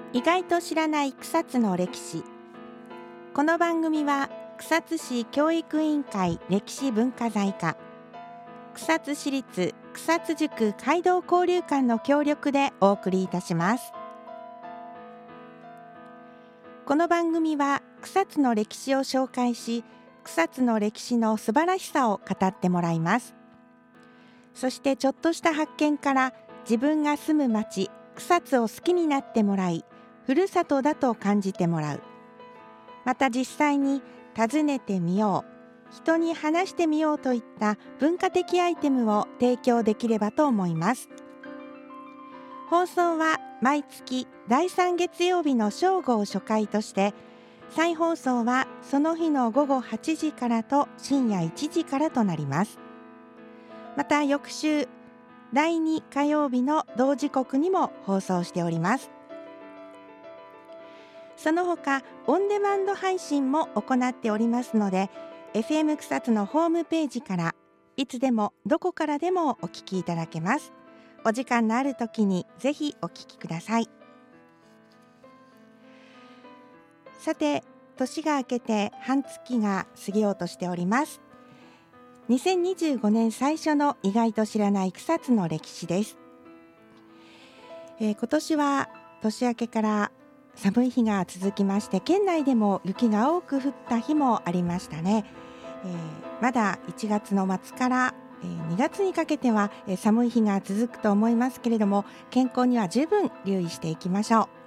意外と知らない草津の歴史。この番組は草津市教育委員会歴史文化財課、草津市立草津塾街道交流館の協力でお送りいたします。この番組は草津の歴史を紹介し、草津の歴史の素晴らしさを語ってもらいます。そしてちょっとした発見から自分が住む町草津を好きになってもらい、ふるさとだと感じてもらう。また実際に訪ねてみよう、人に話してみようといった文化的アイテムを提供できればと思います。放送は毎月第3月曜日の正午を初回として、再放送はその日の午後8時からと深夜1時からとなります。また翌週第2火曜日の同時刻にも放送しております。その他オンデマンド配信も行っておりますので、 FM 草津のホームページからいつでもどこからでもお聞きいただけます。お時間のある時にぜひお聞きください。さて、年が明けて半月が過ぎようとしております。2025年最初の意外と知らない草津の歴史です。今年は年明けから寒い日が続きまして、県内でも雪が多く降った日もありましたね。まだ1月の末から2月にかけては寒い日が続くと思いますけれども、健康には十分留意していきましょう。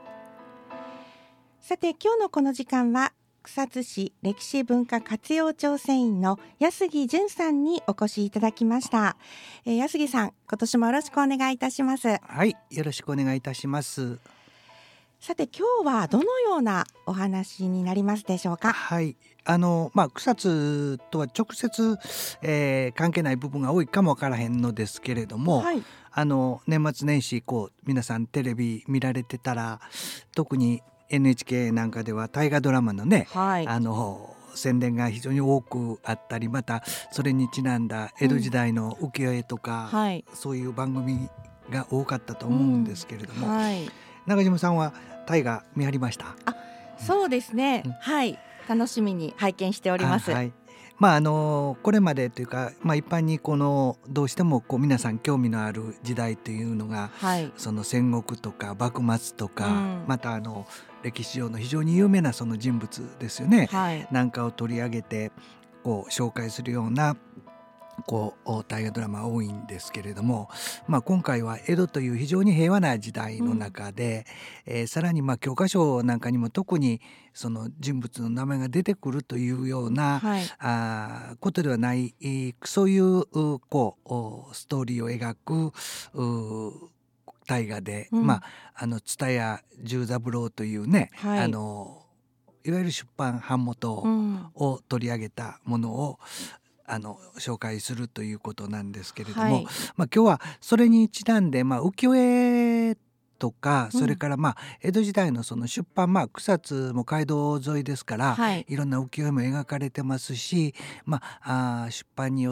さて、今日のこの時間は草津市歴史文化活用調整員の安木淳さんにお越しいただきました。安木さん、今年もよろしくお願いいたします。 はい、よろしくお願いいたします。 さて、今日はどのようなお話になりますでしょうか。 はい、草津とは直接、関係ない部分が多いかもわからへんのですけれども、 はい、 年末年始皆さんテレビ見られてたら、特に NHK なんかでは大河ドラマのね、 はい、 宣伝が非常に多くあったり、またそれにちなんだ江戸時代の浮世絵とか、 はい、 そういう番組が多かったと思うんですけれども、 はい、 中島さんは大河見張りました？ そうですね、はい、楽しみに拝見しております。 はい、これまでというか、一般にどうしても皆さん興味のある時代というのが、 はい、 その戦国とか幕末とか、また歴史上の非常に有名なその人物ですよね、 はい、 なんかを取り上げて紹介するような大河ドラマ多いんですけれども、今回は江戸という非常に平和な時代の中で、さらに教科書なんかにも特にその人物の名前が出てくるというような、ことではない、そういうストーリーを描く大河で、蔦屋重三郎というね、 はい、 いわゆる出版版元を取り上げたものを紹介するということなんですけれども、今日はそれにちなんで、浮世絵とか、それから江戸時代のその出版、草津も街道沿いですから、いろんな浮世絵も描かれてますし、出版によって、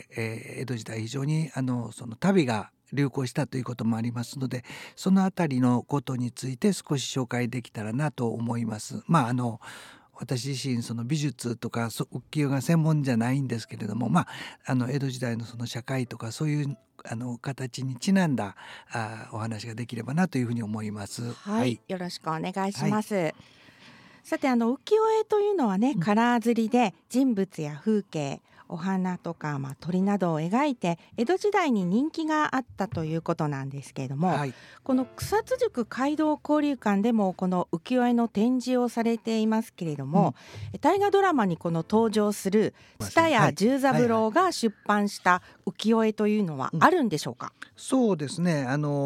江戸時代非常にその旅が流行したということもありますので、そのあたりのことについて少し紹介できたらなと思います。私自身その美術とか浮世絵が専門じゃないんですけれども、江戸時代のその社会とかそういう形にちなんだお話ができればなというふうに思います。 はい、よろしくお願いします。さて、浮世絵というのはね、カラー刷りで人物や風景、お花とか、鳥などを描いて江戸時代に人気があったということなんですけれども、この草津塾街道交流館でもこの浮世絵の展示をされていますけれども、大河ドラマに登場する蔦屋重三郎が出版した浮世絵というのはあるんでしょうか？ そうですね、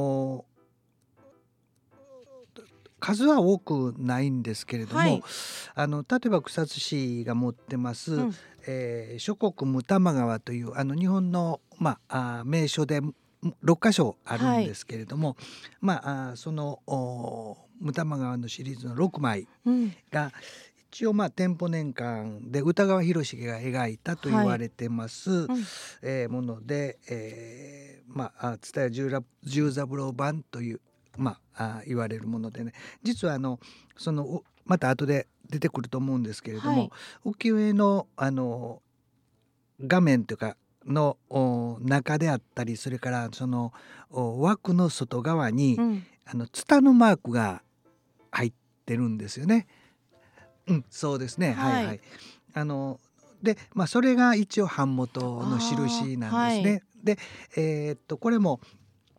数は多くないんですけれども、例えば草津市が持ってます、諸国無玉川という日本の、名所で6カ所あるんですけれども、その無玉川のシリーズの6枚が、一応店舗年間で歌川広重が描いたと言われてます、もので、蔦屋重三郎版という言われるものでね、実はそのまた後で出てくると思うんですけれども、浮世絵の画面というかの中であったり、それからその枠の外側に、ツタのマークが入ってるんですよね。そうですね。で、それが一応版元の印なんですね。で、これも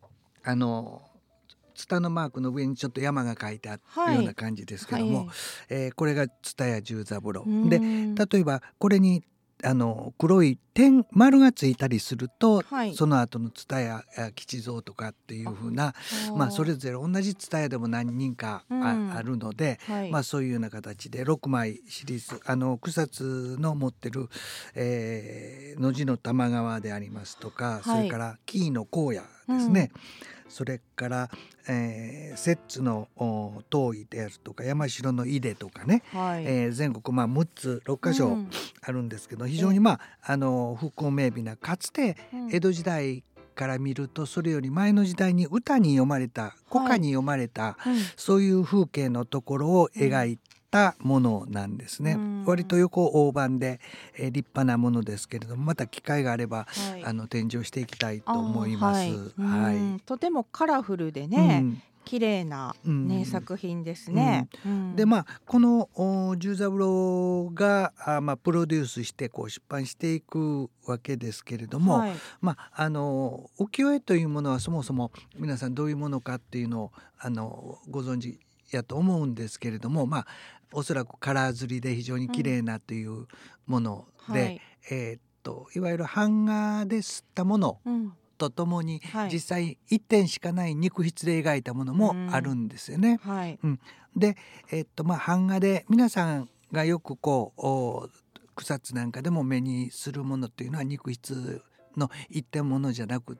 ツタのマークの上にちょっと山が書いてあるような感じですけども、これが蔦屋十三郎で、例えばこれに黒い点丸がついたりすると、その後の蔦屋吉蔵とかっていう風な、それぞれ同じ蔦屋でも何人かあるので、そういうような形で6枚シリーズ草津の持ってる、野地の玉川でありますとか、それから紀伊の荒野ですね、それから、摂津の東夷であるとか山城の出とかね、全国6つ6箇所あるんですけど、非常に風光明媚な、かつて江戸時代から見るとそれより前の時代に歌に詠まれた、古歌に詠まれた、そういう風景のところを描いたものなんですね。割と横大判で、立派なものですけれども、また機会があれば、展示をしていきたいと思います。 とてもカラフルでね、綺麗な、作品ですね。 でこの十三郎がプロデュースして出版していくわけですけれども、浮世絵というものはそもそも皆さんどういうものかっていうのをご存知やと思うんですけれども、おそらくカラー刷りで非常に綺麗なというもので、いわゆる版画で刷ったものとともに、実際1点しかない肉筆で描いたものもあるんですよね。で、版画で皆さんがよく草津なんかでも目にするものというのは肉筆の一点ものじゃなくって、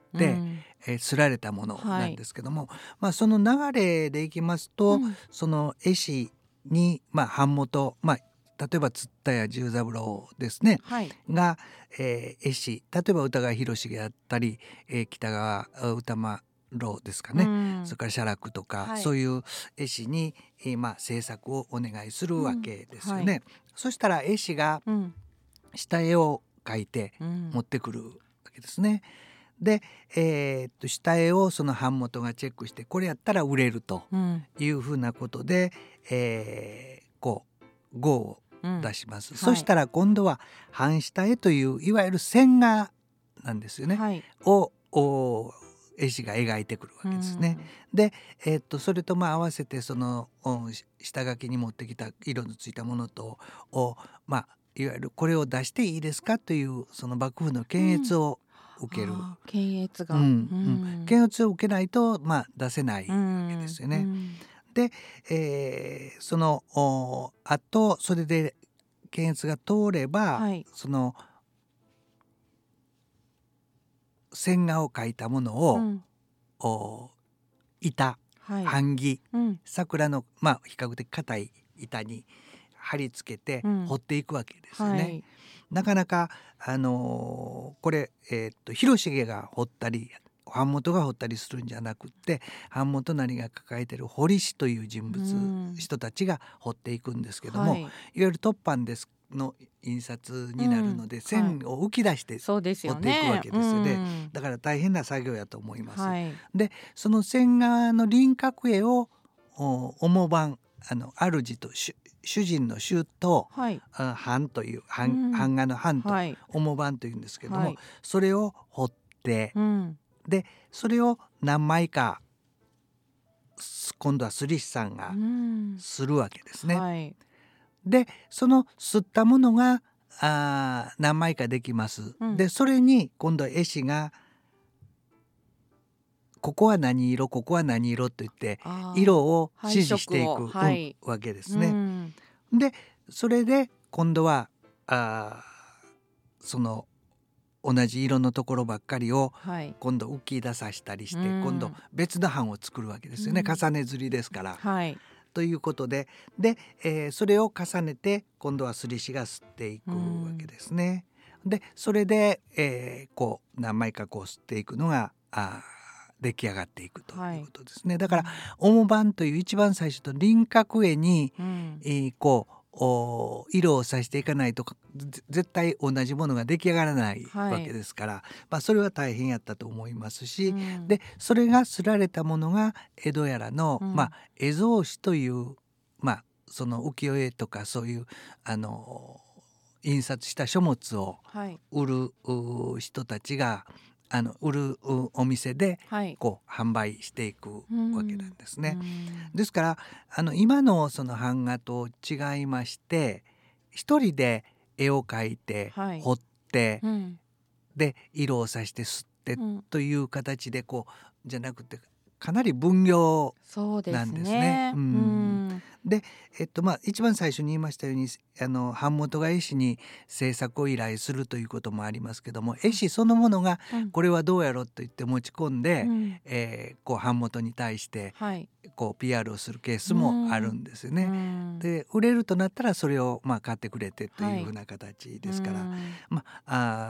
刷られたものなんですけども、その流れでいきますと、その絵師に版元、例えば蔦屋十三郎ですね、が、絵師、例えば歌川広重だったり、北川歌丸ですかね、それから写楽とか、そういう絵師に、制作をお願いするわけですよね。そしたら絵師が下絵を描いて持ってくるわけですね。で、下絵をその版元がチェックして、これやったら売れるというふうなことで、号を出します。そしたら今度は版下絵といういわゆる線画なんですよね、を絵師が描いてくるわけですね。で、それと合わせてその下書きに持ってきた色のついたものといわゆるこれを出していいですかというその幕府の検閲を受ける、 検閲が、 検閲を受けないと出せないわけですよね。で、そのあとそれで検閲が通れば、その線画を描いたものを、板、版木、桜の比較的硬い板に貼り付けて彫っていくわけですよね。なかなかこれ、広重が彫ったり版元が彫ったりするんじゃなくって、版元なりが抱えている彫り師という人物、人たちが彫っていくんですけども、いわゆる突版の印刷になるので、線を浮き出して彫っていくわけですよね。だから大変な作業やと思います。でその線画の輪郭絵を主版、主と主人の主と、版という版画の版と主版というんですけども、それを彫って、でそれを何枚か今度は刷り師さんがするわけですね。でその刷ったものが何枚かできます。でそれに今度は絵師がここは何色、ここは何色といって色を指示していくわけですね。でそれで今度はその同じ色のところばっかりを今度浮き出させたりして、今度別の版を作るわけですよね。重ね刷りですから。ということで、それを重ねて今度は刷り師が刷っていくわけですね。でそれで、何枚か刷っていくのが出来上がっていくということですね。だから主板という一番最初と輪郭絵に、こう色をさしていかないと絶対同じものが出来上がらないわけですから、それは大変やったと思いますし、でそれが刷られたものが江戸やらの、絵草紙という、その浮世絵とかそういう印刷した書物を売る人たちが売るお店でこう販売していくわけなんですね。ですから今のその版画と違いまして、一人で絵を描いて、彫って、で色をさして刷ってという形でこうじゃなくて、かなり分業なんですね。で、一番最初に言いましたように版元が絵師に制作を依頼するということもありますけども、絵師そのものがこれはどうやろうと言って持ち込んで、こう版元に対してこう PR をするケースもあるんですよね。で売れるとなったらそれを買ってくれてというふうな形ですから、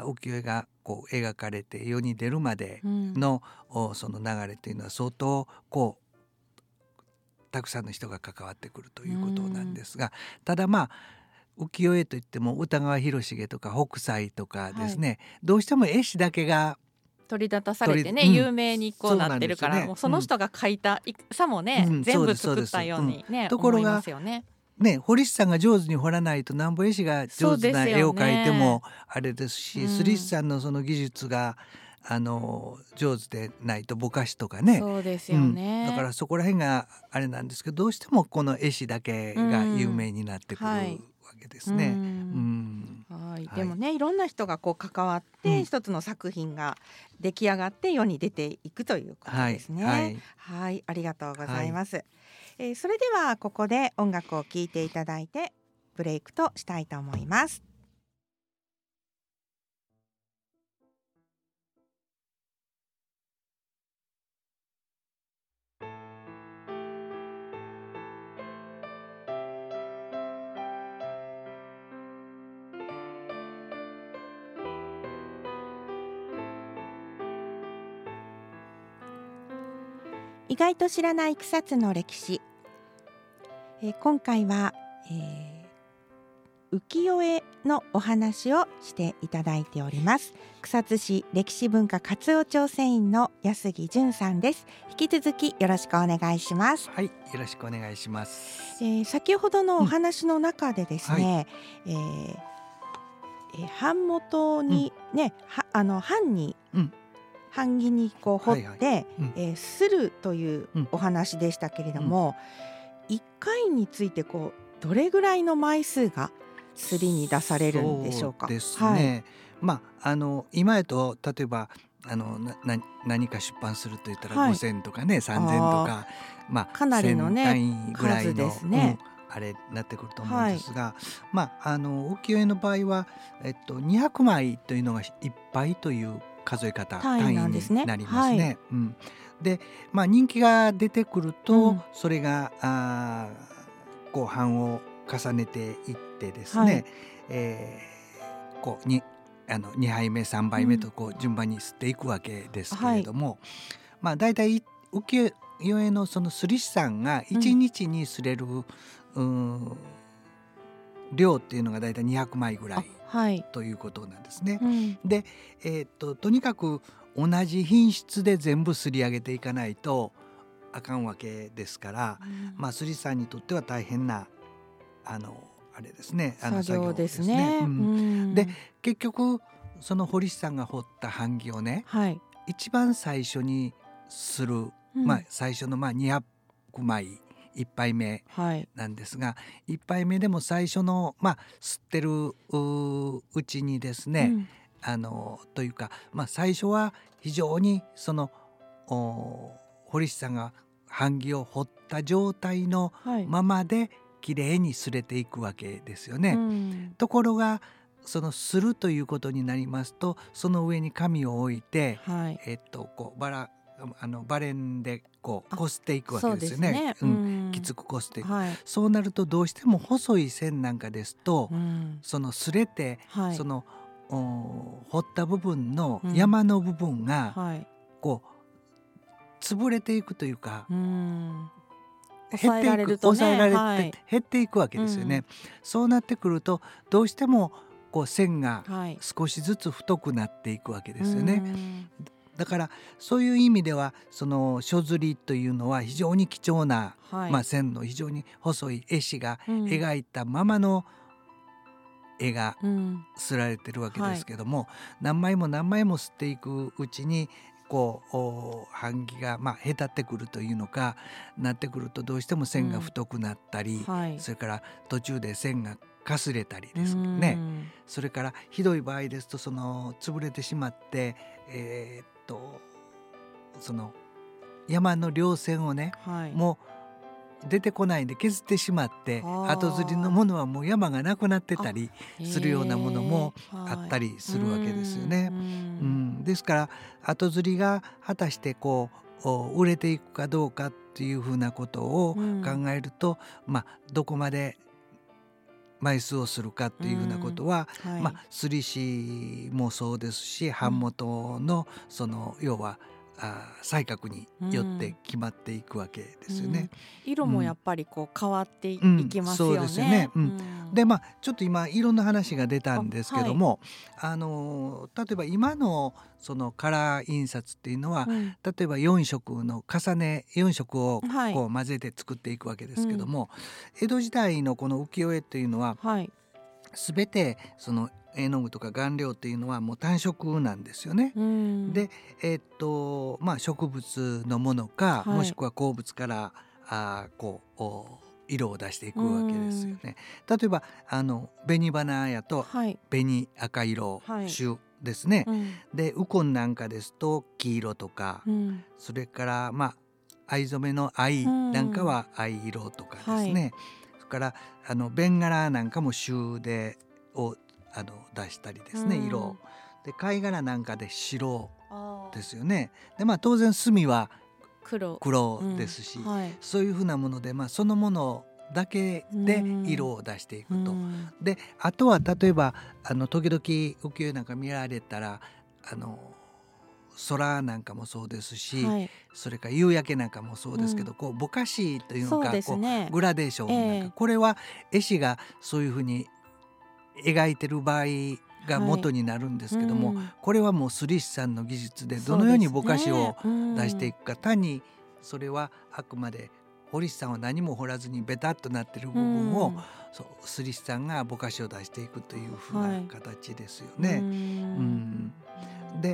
浮世絵がこう描かれて世に出るまでの、その流れというのは相当こうたくさんの人が関わってくるということなんですが、ただ浮世絵といっても歌川広重とか北斎とかですね、どうしても絵師だけが取り立たされてね、有名にこうなってるから、もうその人が描いたさもね、全部作ったようにね、 ところが思いますよね。 彫師さんが上手に彫らないとなんぼ絵師が上手な絵を描いてもあれですし、刷り師さんのその技術が上手でないとぼかしとかね、 そうですよね、 だからそこら辺があれなんですけど、どうしてもこの絵師だけが有名になってくるわけですね。 でもね、いろんな人がこう関わって一つの作品が出来上がって世に出ていくということですね。はい、ありがとうございます。それではここで音楽を聴いていただいてブレイクとしたいと思います。 意外と知らない草津の歴史、今回は、浮世絵のお話をしていただいております。草津市歴史文化活用調整員の安木淳さんです。引き続きよろしくお願いします。 はい、よろしくお願いします。 先ほどのお話の中でですね、版元にね、版に、版木にこう彫って、刷るというお話でしたけれども、1回についてこうどれぐらいの枚数が刷りに出されるんでしょうか。 そうですね、今やと例えば何か出版すると言ったら5000とかね、3000とかかなりのね単位ぐらいの数ですね。 あれなってくると思うんですが、浮世絵の場合は、200枚というのがいっぱいという数え方単位になりますね。で、人気が出てくると、それがこう版を重ねていってですね、こう2杯目3杯目とこう順番に刷っていくわけですけれども、だいたい浮世絵のその刷り師さんが1日に刷れる、量っていうのがだいたい200枚ぐらいということなんですね。で、とにかく同じ品質で全部刷り上げていかないとあかんわけですから、刷り師さんにとっては大変なあれですね、 作業ですね。 で結局その彫り師さんが彫った版木をね、一番最初にする、最初の200枚1杯目なんですが、1杯目でも最初の吸ってるうちにですね、というか、最初は非常にその彫り師さんが版木を彫った状態のままできれいに擦れていくわけですよね。ところがそのするということになりますと、その上に紙を置いて、こうバレンでこうこすっていくわけですよね。きつくこすっていく、そうなるとどうしても細い線なんかですと、その擦れて、その彫った部分の山の部分がこう潰れていくというか、 抑えられるとね、 抑えられて減っていくわけですよね。そうなってくるとどうしてもこう線が少しずつ太くなっていくわけですよね。だからそういう意味ではその書摺りというのは非常に貴重な、線の非常に細い絵師が描いたままの絵が刷られてるわけですけども、何枚も何枚も刷っていくうちにこう版木がへたってくるというのかなってくるとどうしても線が太くなったり、それから途中で線がかすれたりですね。それからひどい場合ですとその潰れてしまってその山の稜線をね、もう出てこないで削ってしまって後刷りのものはもう山がなくなってたりするようなものもあったりするわけですよね。ですから後刷りが果たしてこう売れていくかどうかっていうふうなことを考えると、どこまで枚数をするかっていうふうなことは、刷り師もそうですし版元のその要は才覚によって決まっていくわけですよね。 色もやっぱりこう変わっていきますよね。 そうですよね。でちょっと今色の話が出たんですけども、例えば今のそのカラー印刷っていうのは、例えば4色の重ね4色をこう混ぜて作っていくわけですけども、江戸時代のこの浮世絵っていうのは、全てその絵の具とか顔料っていうのはもう単色なんですよね。で、植物のものか、もしくは鉱物からこう色を出していくわけですよね。例えば紅花やと紅赤色朱ですね。でウコンなんかですと黄色とか、それから藍染めの藍なんかは藍色とかですね。それからベンガラなんかも朱でを出したりですね、色で貝殻なんかで白ですよね。で当然墨は黒ですし、そういうふうなもので、そのものだけで色を出していくと。であとは例えば時々浮世絵なんか見られたら空なんかもそうですし、それから夕焼けなんかもそうですけど、こうぼかしというのか、こうグラデーションなんか、これは絵師がそういうふうに描いてる場合が元になるんですけども、これはもう刷り師さんの技術でどのようにぼかしを出していくか、単にそれはあくまで彫り師さんは何も彫らずにベタっとなってる部分を刷り師さんがぼかしを出していくというふうな形ですよね。で、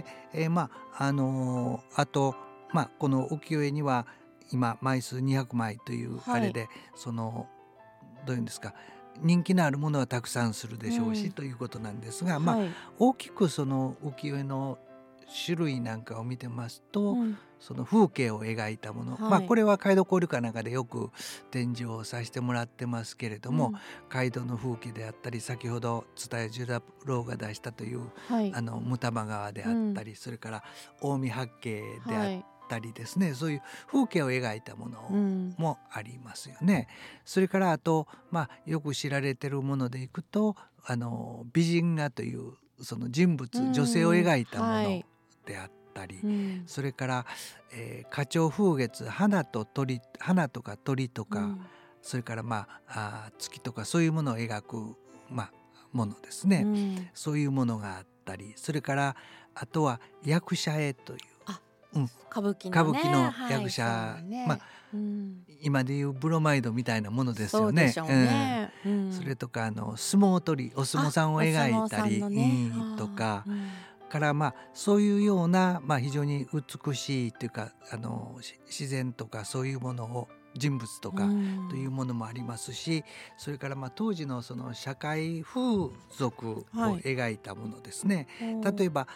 あと、この浮世絵には今枚数200枚というあれで、そのどういうんですか、人気のあるものはたくさんするでしょうし、ということなんですが、大きくその浮世絵の種類なんかを見てますと、その風景を描いたもの、これは街道交流館なんかでよく展示をさせてもらってますけれども、街道の風景であったり、先ほど蔦屋十太郎が出したという、牟田間川であったり、それから近江八景であったりですね、そういう風景を描いたものもありますよね。それからあと、よく知られてるものでいくと美人画というその人物、女性を描いたものであったり、それから花鳥風月、花とか鳥とか、それから月とかそういうものを描くものですね、そういうものがあったり、それからあとは役者絵という歌舞伎の役者、今でいうブロマイドみたいなものですよね。それとか相撲取り、お相撲さんを描いたりとかからそういうような非常に美しいというか自然とかそういうものを人物とかというものもありますし、それから当時のその社会風俗を描いたものですね。例えば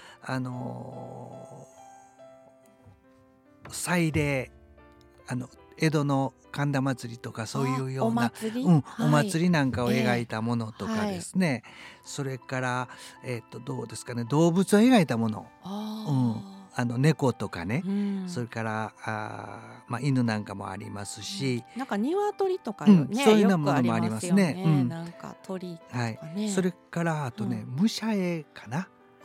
祭礼、江戸の神田祭りとかそういうようなお祭りなんかを描いたものとかですね、それからどうですかね、動物を描いたもの、猫とかね、それから犬なんかもありますし、 なんか鶏とかね、 そういうようなものもありますね。 なんか鳥とかね、 それからあとね、武者絵かな、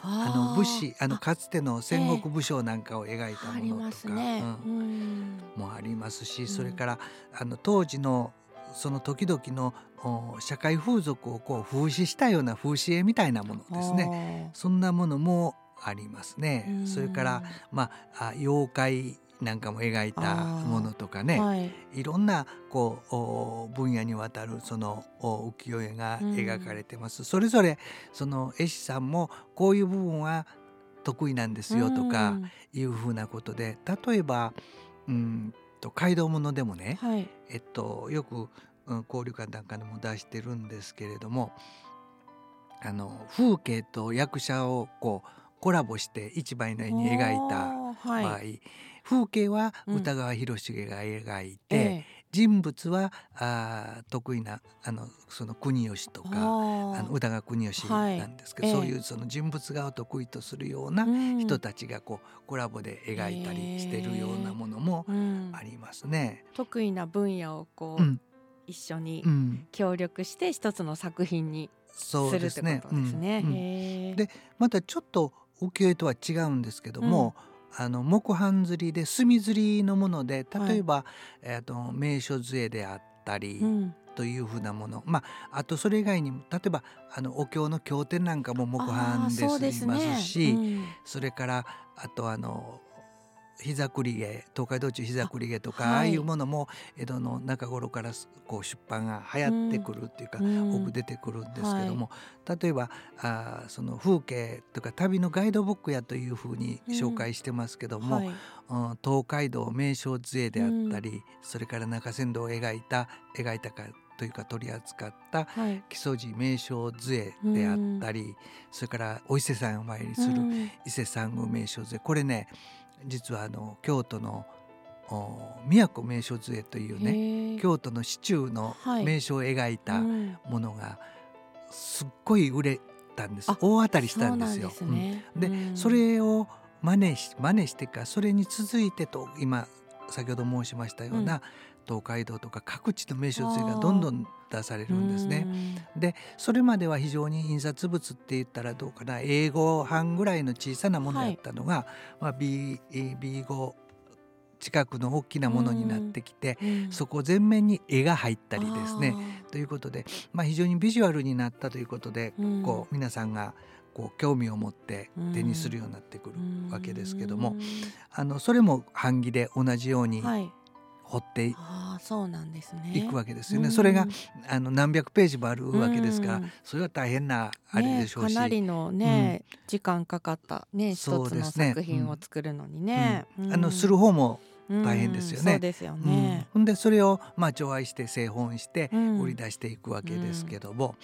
武士かつての戦国武将なんかを描いたものとか、もありますし、それから当時のその時々の社会風俗をこう風刺したような風刺絵みたいなものですね。そんなものもありますね。それから妖怪なんかも描いたものとかね、いろんなこう分野にわたるその浮世絵が描かれてます。それぞれその絵師さんもこういう部分は得意なんですよとかいうふうなことで、例えば街道物でもね、よく交流館なんかでも出してるんですけれども、風景と役者をこうコラボして一枚の絵に描いた場合、風景は歌川広重が描いて、人物は得意なその国吉とか歌川国吉なんですけど、そういうその人物画を得意とするような人たちがこうコラボで描いたりしてるようなものもありますね。 得意な分野をこう、一緒に協力して一つの作品にするってことですね。 でまたちょっと浮世絵とは違うんですけども、木版刷りで墨刷りのもので、例えば、名所図であったりというふうなもの、あとそれ以外にも例えばお経の経典なんかも木版で刷りますし、それからあと膝栗毛、東海道中膝栗毛とか、ああいうものも江戸の中頃からこう出版が流行ってくるっていうか、多く出てくるんですけども、例えばその風景とか旅のガイドブックやというふうに紹介してますけども、東海道名所図であったり、それから中山道を描いたかというか取り扱った木曽路名所図であったり、それからお伊勢さんをお参りする伊勢山宮名所図、これね実は京都の都名所図というね、京都の市中の名所を描いたものがすっごい売れたんです。大当たりしたんですよ。でそれを真似してか、それに続いてと今先ほど申しましたような、東海道とか各地の名所図がどんどん出されるんですね。でそれまでは非常に印刷物って言ったらどうかな、英語版ぐらいの小さなものだったのが、B5 近くの大きなものになってきて、そこ全面に絵が入ったりですねということで、非常にビジュアルになったということで、こう皆さんがこう興味を持って手にするようになってくるわけですけども、それも版木で同じように彫っていくわけですよね。それが何百ページもあるわけですから、それは大変なあれでしょうし、 かなりのね、時間かかったね、一つの作品を作るのにね、 する方も大変ですよね。 そうですよね。 でそれを除愛して製本して売り出していくわけですけども、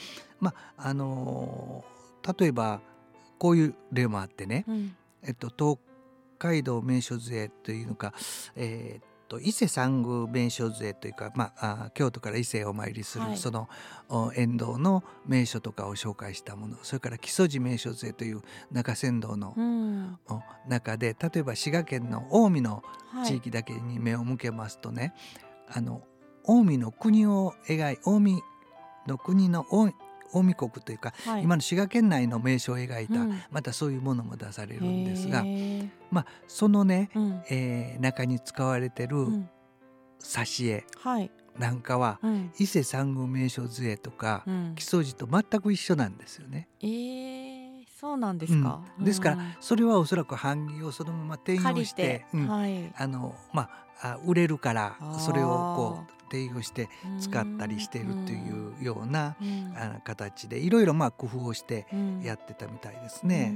例えばこういう例もあってね、東海道名所図というのか、伊勢山宮名所図というか、京都から伊勢をお参りする、その沿道の名所とかを紹介したもの、それから木曽路名所図という中山道の中で、例えば滋賀県の近江の地域だけに目を向けますとね、近江の国を描い近江の国の近江国というか、今の滋賀県内の名所を描いた、またそういうものも出されるんですが、そのね、中に使われてる挿絵なんかは、伊勢山宮名所図とか、木曽路と全く一緒なんですよね。 そうなんですか。 ですからそれはおそらく版木をそのまま転用して、売れるからそれをこう転用して使ったりしているというような形で、いろいろ工夫をしてやってたみたいですね。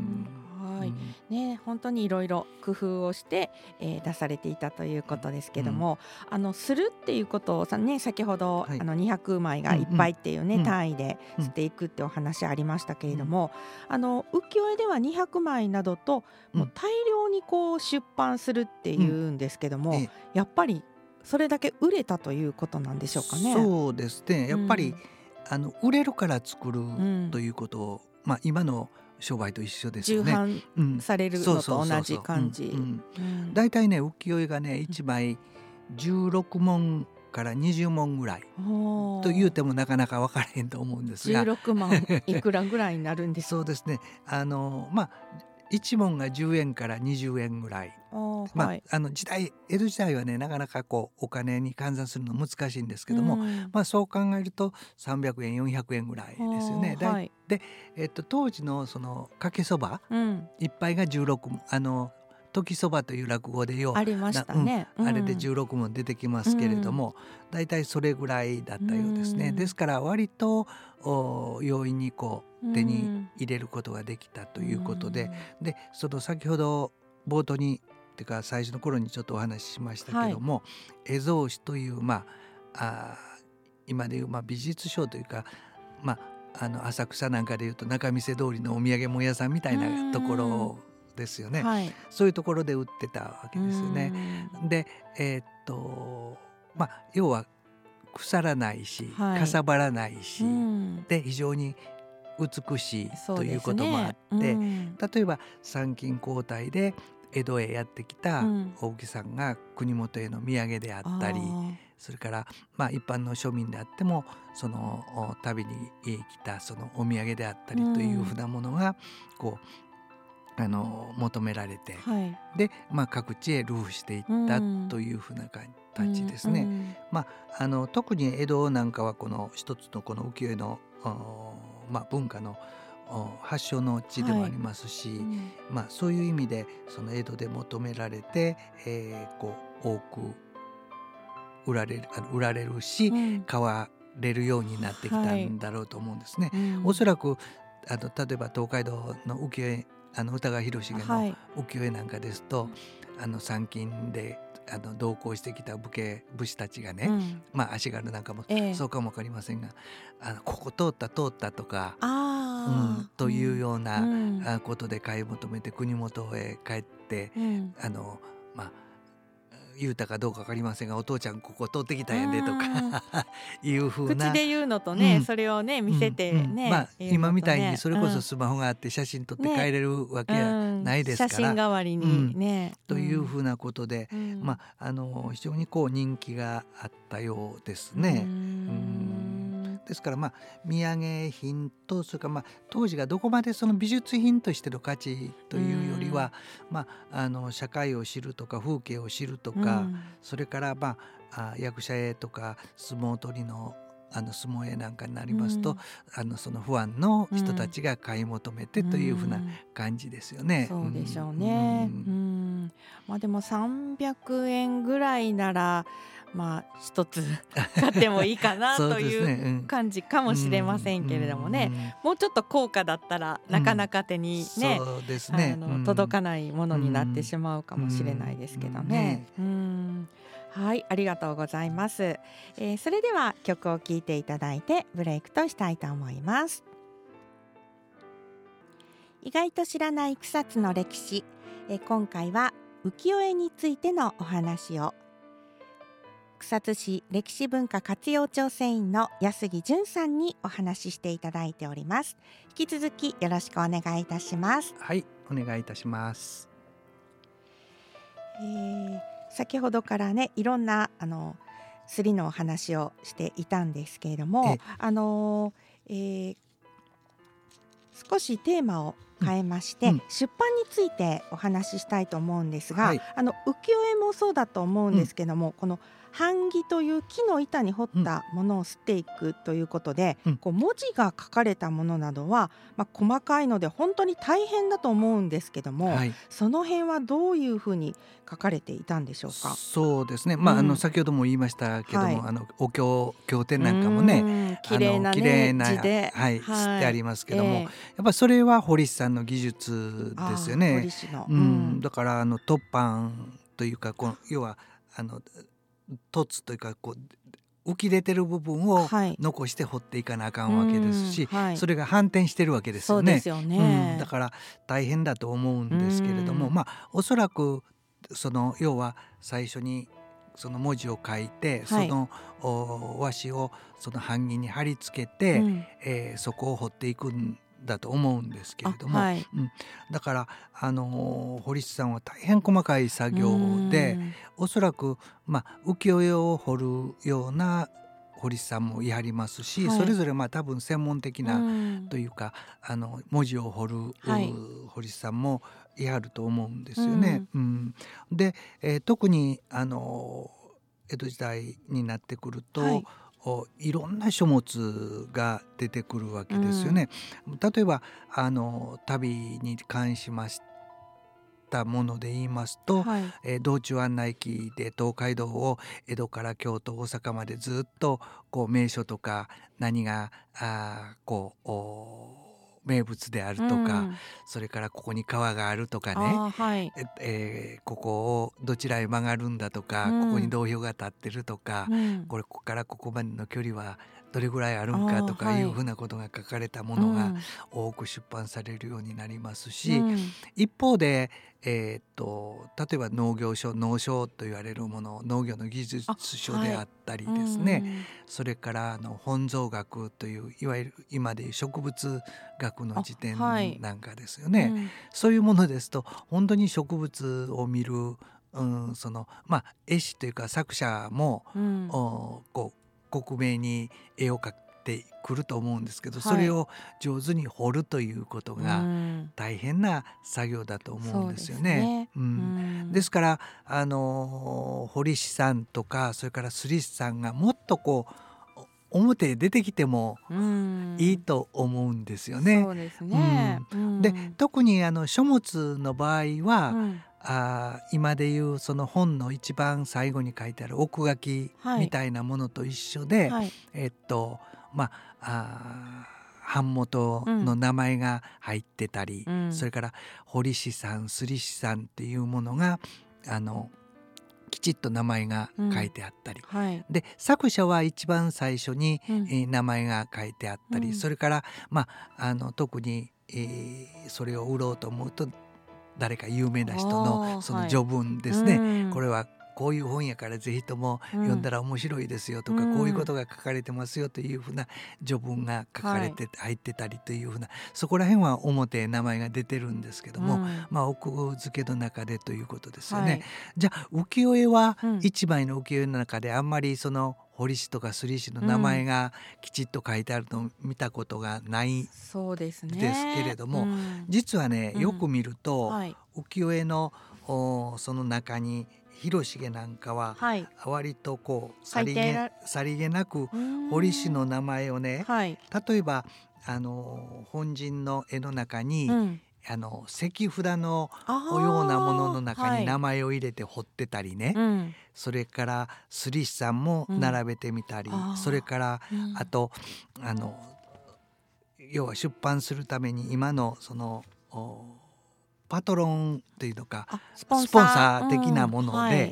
本当にいろいろ工夫をして、出されていたということですけども、するっていうことを先ほど、200枚がいっぱいっていうね、単位でしていくってお話ありましたけれども、浮世絵では200枚などともう大量にこう出版するっていうんですけども、やっぱりそれだけ売れたということなんでしょうかね。 そうですね、やっぱり、売れるから作るということを、今の商売と一緒ですよね。 重版されるのと同じ感じ。 だいたいね浮世絵がね1枚16文から20文ぐらいと言うてもなかなか分からへんと思うんですが、 16万いくらぐらいになるんですか？ そうですね、1文が10円から20円ぐらい、 はい、 江戸時代はねなかなかこうお金に換算するの難しいんですけども、そう考えると300円400円ぐらいですよね。 はい、 で、当時のそのかけそば一杯が16時そばという落語でありましたね、 あれで16文出てきますけれども、だいたいそれぐらいだったようですね。ですから割と容易にこう手に入れることができたということで、その先ほど冒頭にっていうか最初の頃にちょっとお話ししましたけども、絵草紙という今でいう美術商というか、浅草なんかでいうと仲見世通りのお土産物屋さんみたいなところですよね、そういうところで売ってたわけですよね。で要は腐らないし、かさばらないし、で非常に美しいということもあって、例えば参勤交代で江戸へやってきた大木さんが国元への土産であったり、それから一般の庶民であってもその旅に来たそのお土産であったりというふうなものがこう求められて、で、各地へ流布していったというふうな形ですね。特に江戸なんかはこの一つのこの浮世絵の文化の発祥の地でもありますし、そういう意味でその江戸で求められて、こう多く売られるし、買われるようになってきたんだろうと思うんですね。おそらく例えば東海道の浮世絵歌川広重の浮世絵なんかですと、参勤で同行してきた武士たちがね、足軽なんかもそうかも分かりませんが、ここ通ったとか、というようなことで買い求めて国元へ帰って、言うたかどうか分かりませんが、お父ちゃんここ通ってきたんやでとかいうふうな口で言うのとね、それをね見せてね、 今みたいにそれこそスマホがあって写真撮って帰れるわけはないですから、 写真代わりにね、 というふうなことで、非常にこう人気があったようですね。ですから土産品と、それから当時がどこまでその美術品としての価値というよりは、社会を知るとか風景を知るとか、それから役者絵とか相撲取りの相撲絵なんかになりますと、そのファンの人たちが買い求めてというふうな感じですよね。 そうでしょうね。でも300円ぐらいなら一つ買ってもいいかなという感じかもしれませんけれどもね、もうちょっと高価だったらなかなか手にね、届かないものになってしまうかもしれないですけどね。はい、ありがとうございます。それでは曲を聴いていただいてブレイクとしたいと思います。意外と知らない草津の歴史、今回は浮世絵についてのお話を草津市歴史文化活用調整員の安木淳さんにお話ししていただいております。引き続きよろしくお願いいたします。 はい、お願いいたします。 先ほどからね、いろんなスリのお話をしていたんですけれども、少しテーマを変えまして、出版についてお話ししたいと思うんですが、浮世絵もそうだと思うんですけども、この版木という木の板に彫ったものを刷っていくということで、こう文字が書かれたものなどは、細かいので本当に大変だと思うんですけども、その辺はどういうふうに書かれていたんでしょうか。 そうですね、先ほども言いましたけども、お経典なんかもね、 綺麗な字で、 知ってありますけども、やっぱそれは堀師さんの技術ですよね。 堀師の、 だから突版というか、要は凸というか浮き出てる部分を残して彫っていかなあかんわけですし、それが反転してるわけですよね。だから大変だと思うんですけれども、おそらくその要は最初にその文字を書いて、その和紙をその版木に貼り付けて、そこを彫っていくんだと思うんですけれども、 はい、 だから堀師さんは大変細かい作業で、おそらく、浮世絵を彫るような堀師さんもいはりますし、 はい、 それぞれ多分専門的なというか、文字を彫る、 はい、 堀師さんもいはると思うんですよね。で、特に江戸時代になってくると、 はい、 いろんな書物が出てくるわけですよね。例えば旅に関しましたもので言いますと、 はい、 道中案内記で東海道を江戸から京都大阪までずっと名所とか何が名物であるとか、それからここに川があるとかね、 はい、 ここをどちらへ曲がるんだとか、ここに道標が立ってるとか、ここからここまでの距離はどれぐらいあるんかとかいうふうなことが書かれたものが多く出版されるようになりますし、一方で、例えば農業書、農書と言われるもの、農業の技術書であったりですね、それから本草学といういわゆる今でいう植物学の辞典なんかですよね。そういうものですと本当に植物を見る、絵師というか作者も、克明に絵を描いてくると思うんですけど、それを上手に彫るということが大変な作業だと思うんですよね。ですから彫師さんとかそれから摺師さんがもっと表へ出てきてもいいと思うんですよね。 そうですね。 で特に書物の場合は、今でいうその本の一番最後に書いてある奥書きみたいなものと一緒で、版元の名前が入ってたり、それから彫師さん摺師さんっていうものがきちっと名前が書いてあったり、で作者は一番最初に、名前が書いてあったり、それから、特に、それを売ろうと思うと誰か有名な人のその序文ですね、これはこういう本やからぜひとも読んだら面白いですよとか、こういうことが書かれてますよというふうな序文が書かれて入ってたりというふうな、そこら辺は表名前が出てるんですけども、奥付けの中でということですよね。じゃあ浮世絵は一枚の浮世絵の中であんまりその彫師とか摺師の名前がきちっと書いてあるのを見たことがないですけれども、実はねよく見ると、浮世絵のその中に広重なんかは割とさりげなく彫師の名前をね、例えば本陣の絵の中に、石札のようなものの中に名前を入れて彫ってたりね、それから摺師さんも並べてみたり、それからあと要は出版するために今のそのパトロンというのかスポンサー的なもので、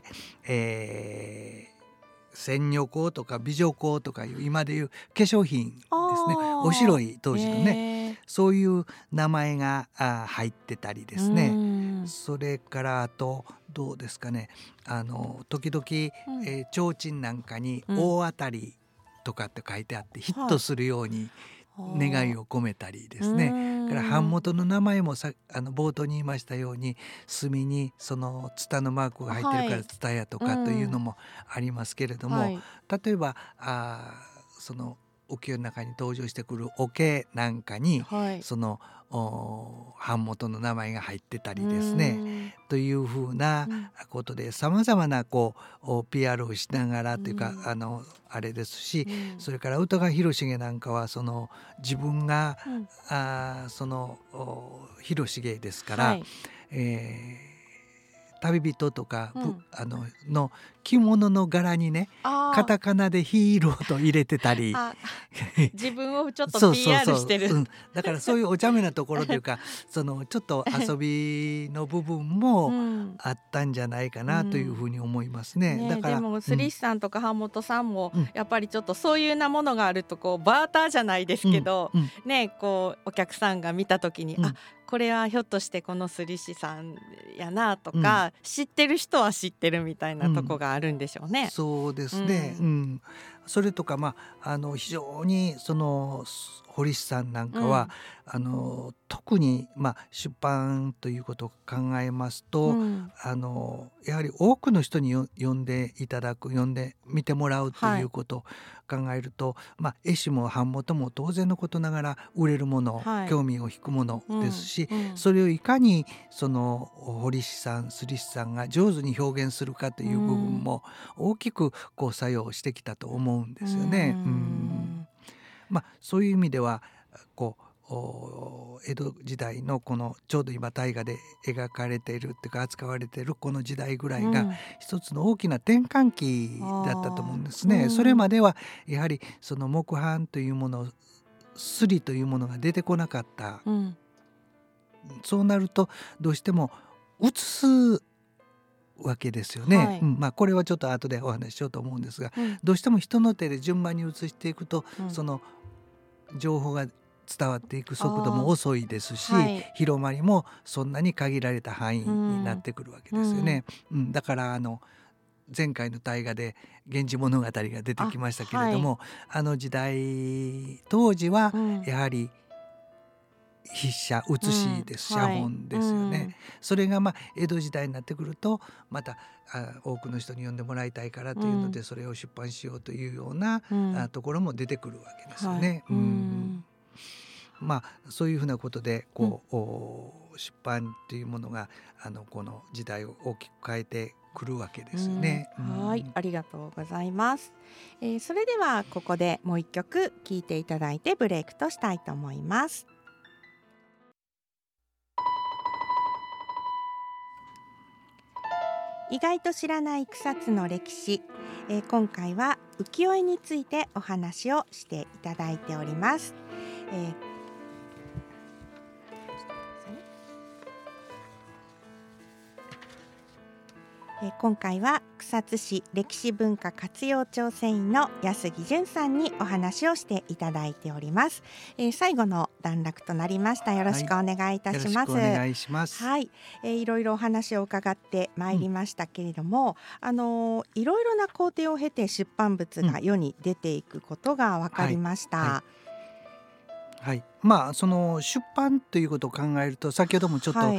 千女香とか美女香とかいう今でいう化粧品ですね、お白い当時のね、そういう名前が入ってたりですね、それからあとどうですかね、時々提灯なんかに大当たりとかって書いてあってヒットするように願いを込めたりですね、から版元の名前も冒頭に言いましたように墨にそのツタのマークが入ってるからツタヤとかというのもありますけれども、例えばその浮世絵の中に登場してくる桶なんかに、その版元の名前が入ってたりですね、というふうなことでさまざまなPR をしながらというか、あれですし、それから歌川広重なんかはその自分が、その広重ですから、旅人とか、の着物の柄にねカタカナでヒーローと入れてたり自分をちょっと PR してるだからそういうお茶目なところというかそのちょっと遊びの部分もあったんじゃないかなというふうに思いますね。だからでも摺師さんとか版元さんもやっぱりちょっとそういうなものがあるとバーターじゃないですけど、ね、お客さんが見た時に、これはひょっとしてこの摺師さんやなとか、知ってる人は知ってるみたいなとこがあるんでしょうね。 そうですね、 それとか、非常にその堀師さんなんかは、特に、出版ということを考えますと、やはり多くの人に読んでいただく、読んで見てもらうということを考えると、絵師も版元も当然のことながら売れるもの、興味を引くものですし、それをいかにその堀師さん、摺師さんが上手に表現するかという部分も大きくこう作用してきたと思うんですよね。そういう意味ではこう江戸時代のこのちょうど今大河で描かれているっていうか扱われているこの時代ぐらいが一つの大きな転換期だったと思うんですね。それまではやはりその木版というもの、摺というものが出てこなかった、そうなるとどうしても写すわけですよね。これはちょっと後でお話ししようと思うんですが、どうしても人の手で順番に写していくと、その情報が伝わっていく速度も遅いですし、広まりもそんなに限られた範囲になってくるわけですよね。だから前回の大河で「源氏物語」が出てきましたけれども、あの時代当時はやはり筆写写しです、写本ですよね。それが江戸時代になってくるとまた多くの人に読んでもらいたいからというので、それを出版しようというようなところも出てくるわけですよね。そういうふうなことで出版というものがこの時代を大きく変えてくるわけですよね。 ありがとうございます。それではここでもう一曲聴いていただいてブレイクとしたいと思います。意外と知らない草津の歴史、今回は浮世絵についてお話をしていただいております。今回は草津市歴史文化活用調整員の安木淳さんにお話をしていただいております。最後の段落となりました。よろしくお願いいたします。 よろしくお願いします。 いろいろお話を伺ってまいりましたけれども、いろいろな工程を経て出版物が世に出ていくことが分かりました。 その出版ということを考えると、先ほどもちょっと、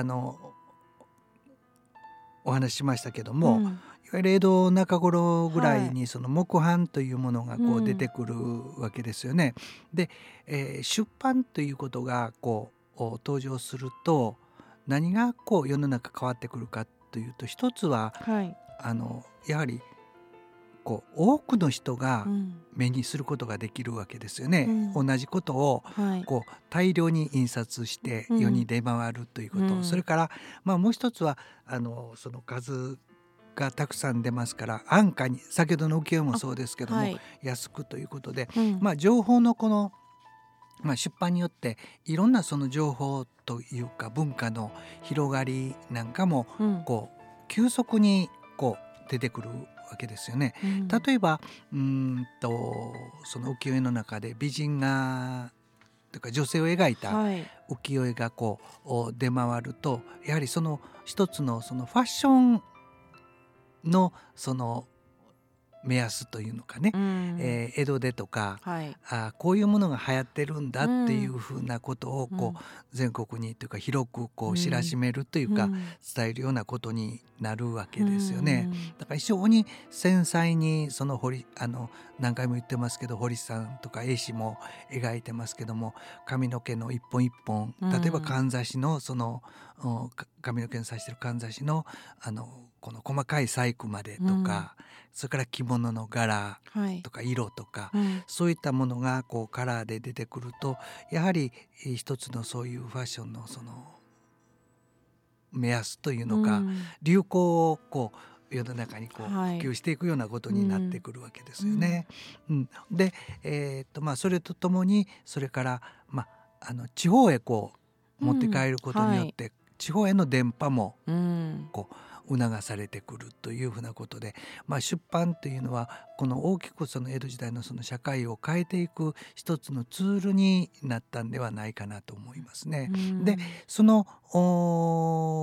お話ししましたけども、いわゆる江戸中頃ぐらいにその木版というものが出てくるわけですよね。で、出版ということが登場すると何が世の中変わってくるかというと、一つは、やはり多くの人が目にすることができるわけですよね。同じことを大量に印刷して世に出回るということ、それからもう一つはその数がたくさん出ますから安価に、先ほどの浮世絵もそうですけども、安くということで、情報のこの、出版によっていろんなその情報というか文化の広がりなんかも急速に出てくるわけですよね。例えばその浮世絵の中で美人画というか女性を描いた浮世絵が出回ると、やはりその一つのそのファッションのその目安というのかね、江戸でとか、こういうものが流行ってるんだっていうふうなことを全国にというか広く知らしめるというか、伝えるようなことになるわけですよね。だから非常に繊細にその何回も言ってますけど、堀さんとか絵師も描いてますけども、髪の毛の一本一本、例えばかんざしのその髪の毛に刺してるかんざしのこの細かい細工までとか、それから着物の柄とか色とか、そういったものがカラーで出てくると、やはり一つのそういうファッションのその目安というのか、流行を世の中に普及していくようなことになってくるわけですよね。で、それとともにそれから地方へ持って帰ることによって、地方への伝播も促されてくるというふうなことで、出版というのはこの大きくその江戸時代のその社会を変えていく一つのツールになったんではないかなと思いますね。で、その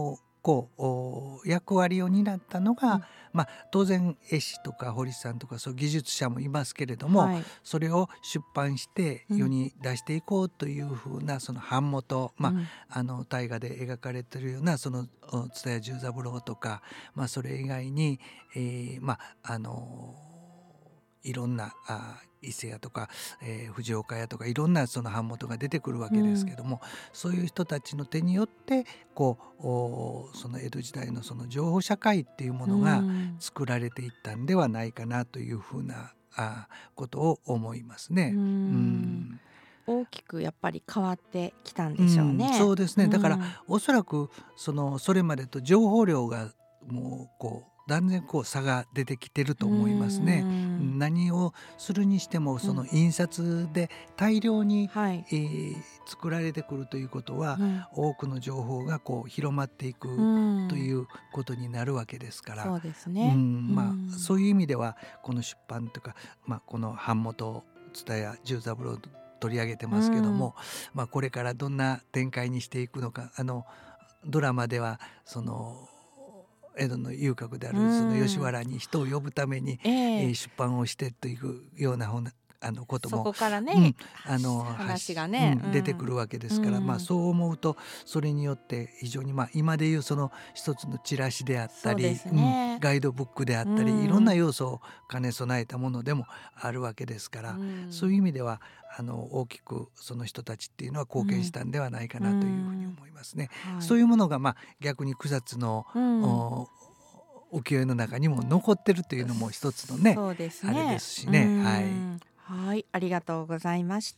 役割を担ったのが、当然絵師とか堀さんとかそう技術者もいますけれども、それを出版して世に出していこうというふうなその版元、大河で描かれているようなその蔦屋十三郎とか、それ以外に、いろんな伊勢屋とか、藤岡屋とかいろんなその版元が出てくるわけですけども、そういう人たちの手によってその江戸時代のその情報社会っていうものが作られていったんではないかなというふうなことを思いますね。 大きくやっぱり変わってきたんでしょうね。 そうですね。だからおそらくそれまでと情報量がもう断然差が出てきてると思いますね。何をするにしてもその印刷で大量に、作られてくるということは、多くの情報が広まっていくということになるわけですから、 そうですね。 そういう意味ではこの出版とか、この版元蔦屋十三郎取り上げてますけども、これからどんな展開にしていくのか、ドラマではその江戸の遊郭であるその吉原に人を呼ぶために、出版をしてというようなこともそこからね、 話がね、出てくるわけですから、そう思うとそれによって非常に今でいうその一つのチラシであったり、ガイドブックであったり、いろんな要素を兼ね備えたものでもあるわけですから、そういう意味では大きくその人たちっていうのは貢献したんではないかなというふうに思いますね。そういうものが逆に草津の浮世絵の中にも残ってるというのも一つのね、あれですしね。 はい、ありがとうございました。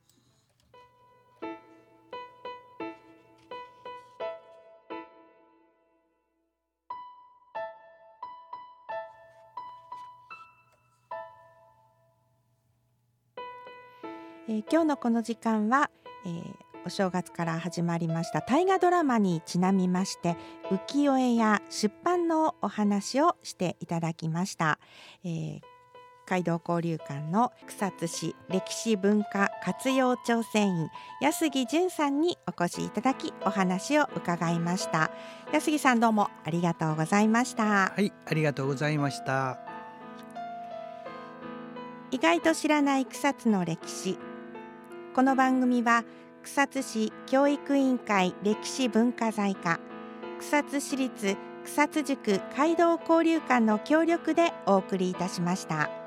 今日のこの時間は、お正月から始まりました大河ドラマにちなみまして、浮世絵や出版のお話をしていただきました。街道交流館の草津市歴史文化活用調整員安木淳さんにお越しいただきお話を伺いました。安木さん、どうもありがとうございました。 はい、ありがとうございました。 意外と知らない草津の歴史。この番組は草津市教育委員会歴史文化財課、草津市立草津塾街道交流館の協力でお送りいたしました。